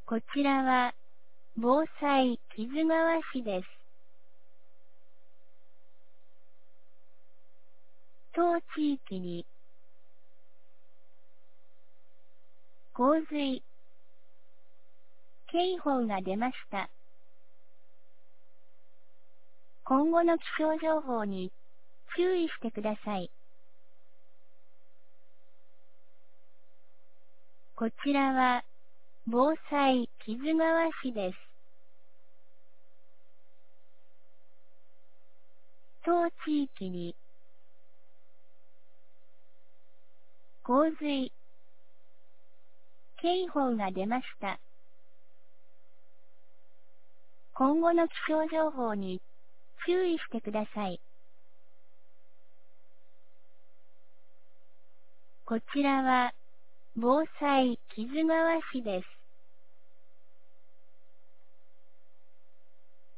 こちらは、防災木津川市です。当地域に、洪水、警報が出ました。今後の気象情報に、注意してください。こちらは、防災木津川市です。当地域に、洪水、警報が出ました。今後の気象情報に、注意してください。こちらは、防災木津川市です。